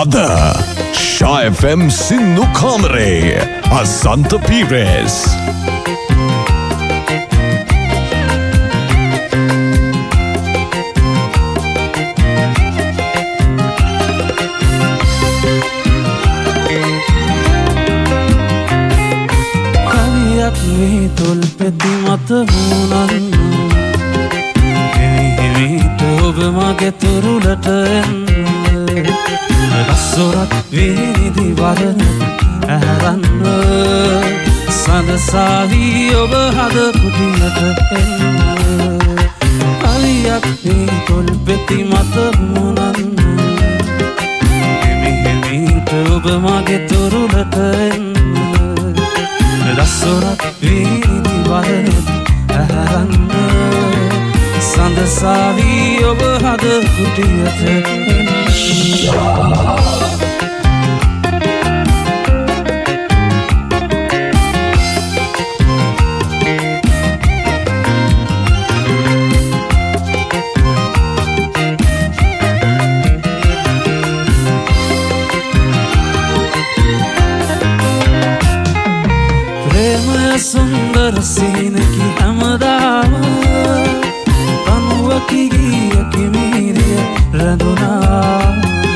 අද Sha FM සින්නු කාමරේ අසන්ත පීරස් කවියක් මේ තොල් පෙති මත වුණන්න හිමිහිමිට ඔබ මගේ තුරුලට එන්න රස්සොරක් විනිදි වරන ඇහැරන්න සඳසාවී ඔබ හද කුටියට එන්න කලියක් මේ තොල් පෙති මත මුණන්න හිමිහිමිට ඔබ මගේ තුරුලට එන්න රස්සොරක් විනිදි වරන ඇහැරන්න සඳසාවී ඔබ හද කුටියට එන්න ප්‍රේමය සුන්දර සීනකි හැමදාම තනුවකි ගියකි මීරිය රැඳුනා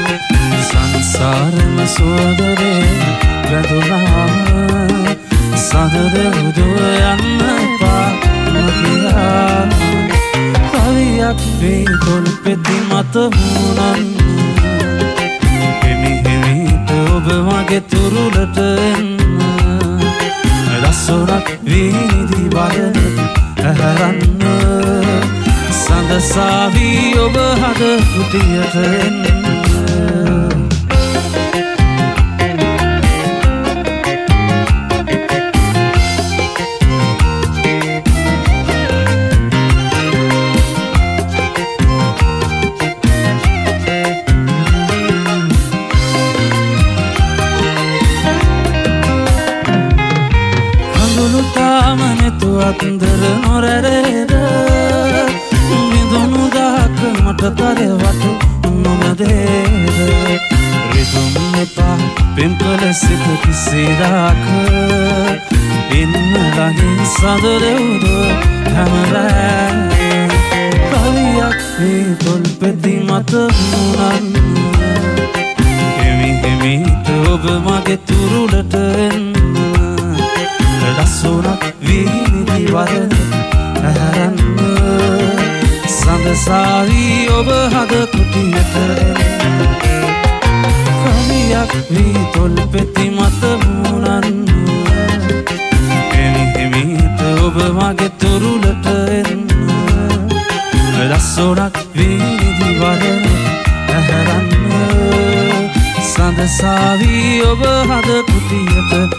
සංසාරම සුවදරේ රැඳුනා සදර උදුව යන්න එපා නොකියා කවියක් වේ තොල් පෙති මත වුණන්න හිමිහිමිට ඔබ මගේ තුරුලට එන්න රස්සොරක් විනිදි වරන ඇහැරන්න සඳසාවී ඔබ හද කුටියට එන්න අන්දර නොරැරේද මිදුණු දහක මට තරවට නොමදේද රිදුම් එපා පෙම්කල සිත කිසිදාක ඉන්න ළඟින් සඳරෙව්ද හැමරෑ කවියක් වේ තොල් පෙති මත වුණන්න හිමිහිමිට ඔබ මගේ තුරුලට එන්න රස්සොරක් විනිදි වරන ඇහැරන්න සඳසාවී ඔබ හද කුටියට එන්න කවියක් වී තොල් පෙති මත වුණන්න හිමිහිමිට ඔබ මගේ තුරුලට එන්න රස්සොරක් විනිදි වරන ඇහැරන්න සඳසාවී ඔබ හද කුටියට